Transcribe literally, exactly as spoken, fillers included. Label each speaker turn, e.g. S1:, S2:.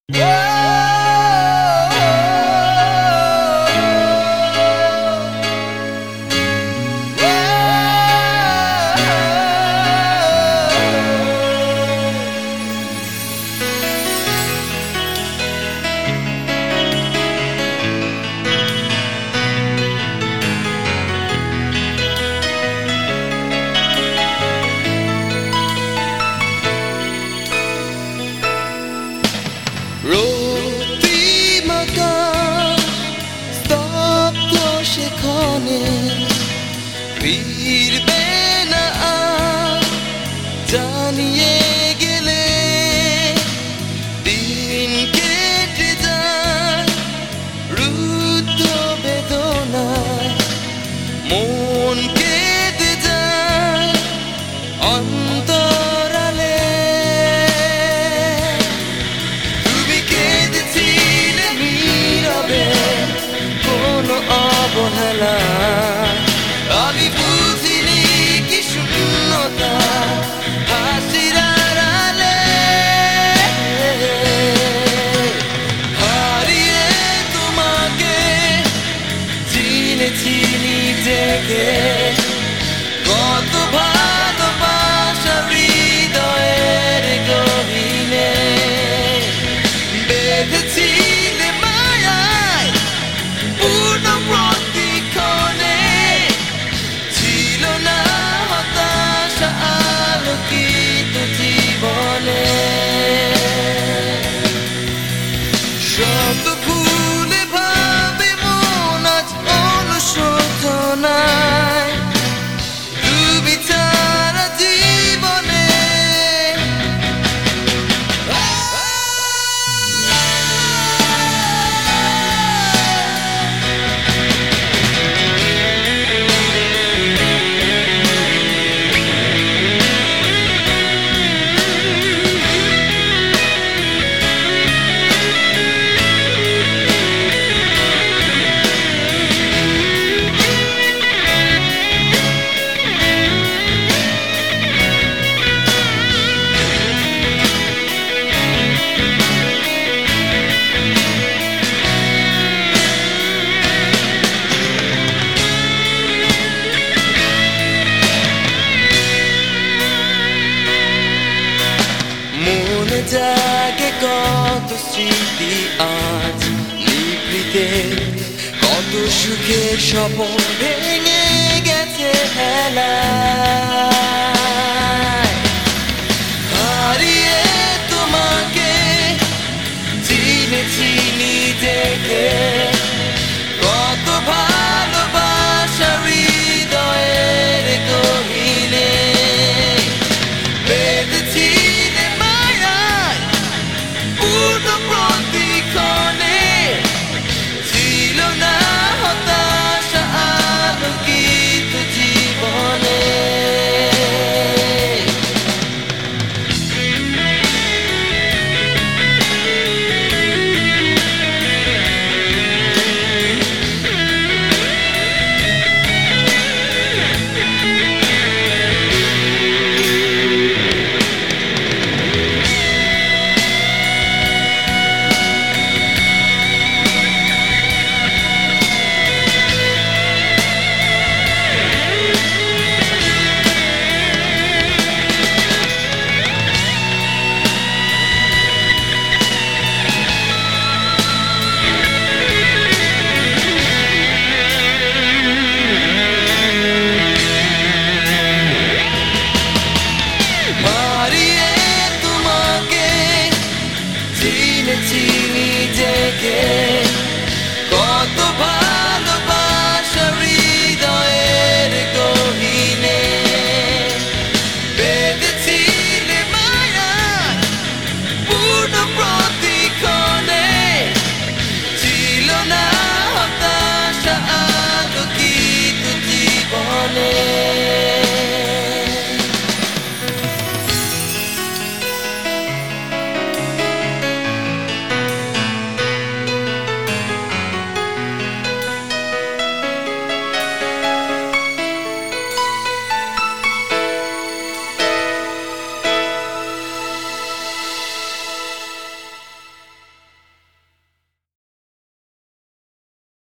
S1: ফিরবে না আর জানিয়ে গেলে দিন কেটে যায় রুদ্ধ বেদনায় মন কেটে যায় অন্তরালে তুমি কেঁদেছিলে নীরবে কোনো অবহেলা আমি বুঝিনি কি শূন্যতা হাসির আড়ালে হারিয়ে তোমাকে চিনেছি নিজেকে কত ভালোবাসা হৃদয়ের গহীনে বেঁধেছিলে মায়ায় পূর্ণ প্রতিক্ষণে ছিল না হতাশা আলোকিত জীবনে শত ভুলে ভাবে মন আজ অনুশোচনায় তুমি ছাড়া জীবনে জাগে কত স্মৃতি আজ নিভৃতে কত সুখের স্বপ্ন ভেঙে গেছে হেলায় হারিয়ে তোমাকে চিনেছি নিজেকে